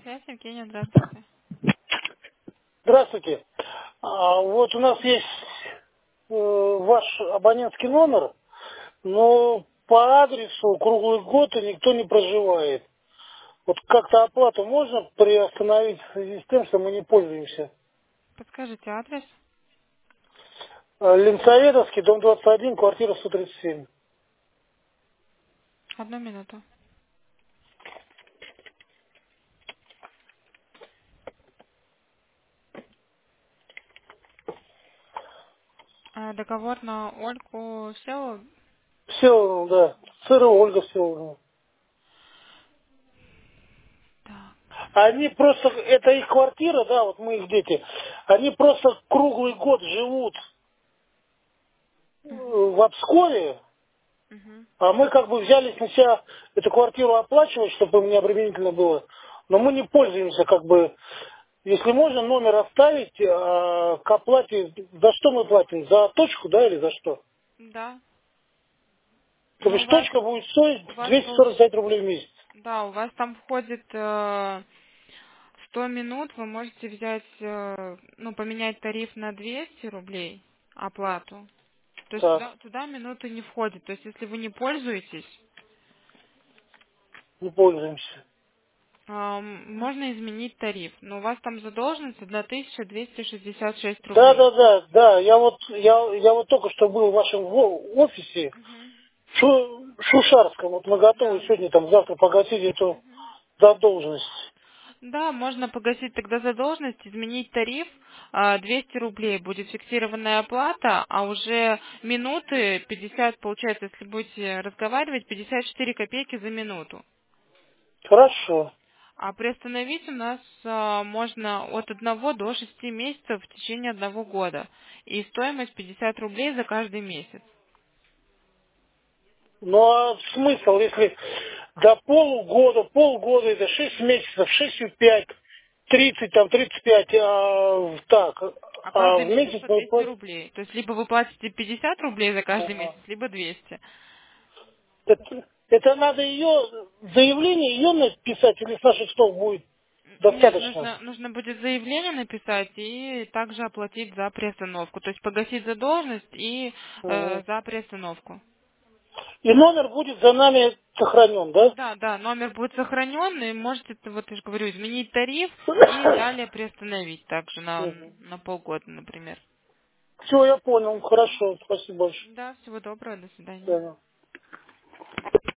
Связь, Евгения, здравствуйте. Здравствуйте. Вот у нас есть ваш абонентский номер, но по адресу круглый год и никто не проживает. Вот как-то оплату можно приостановить в связи с тем, что мы не пользуемся? Подскажите адрес. Ленсоветовский, дом 21, квартира 137. Одну минуту. Договор на Ольгу все. Все, да. Сыра Ольга все. Так. Они просто, это их квартира, да, вот мы их дети, они просто круглый год живут Угу. в Обскове. Угу. А мы как бы взялись на себя эту квартиру оплачивать, чтобы мне обременительно было. Но мы не пользуемся как бы. Если можно номер оставить, к оплате, за что мы платим? За точку, да, или за что? Да. То Ну, есть точка будет стоить у вас 245 рублей в месяц. да, у вас там входит 100 минут, вы можете взять, поменять тариф на 200 рублей оплату. То есть Так, туда минуты не входит. То есть если вы не пользуетесь, не пользуемся. можно изменить тариф. Но у вас там задолженность 1266 Да, рублей. да, да, да. Я вот только что был в вашем офисе, Мгм. Шушарском. Вот мы готовы Да. сегодня, там, завтра погасить эту задолженность. Да, можно погасить тогда задолженность, изменить тариф. 200 рублей будет фиксированная оплата, а уже минуты 50, получается, если будете разговаривать, 54 копейки за минуту. Хорошо. А приостановить у нас можно от 1 до 6 месяцев в течение 1 года. И стоимость 50 рублей за каждый месяц. Ну а смысл, если до полгода это 6 месяцев, 6,5, 30, там 35, так, А а каждый в месяц месяц по мы 200 платим. рублей. То есть либо вы платите 50 рублей за каждый месяц, Ага. либо 200. Это надо ее, заявление ее написать или с наших слов будет Нет, достаточно? нужно будет заявление написать и также оплатить за приостановку. То есть погасить задолженность и Мгм. за приостановку. И номер будет за нами сохранен, да? Да, да, номер будет сохранен, и можете, вот я же говорю, изменить тариф и далее приостановить также на полгода, например. Все, я понял, хорошо, спасибо большое. Да, всего доброго, до свидания. Да.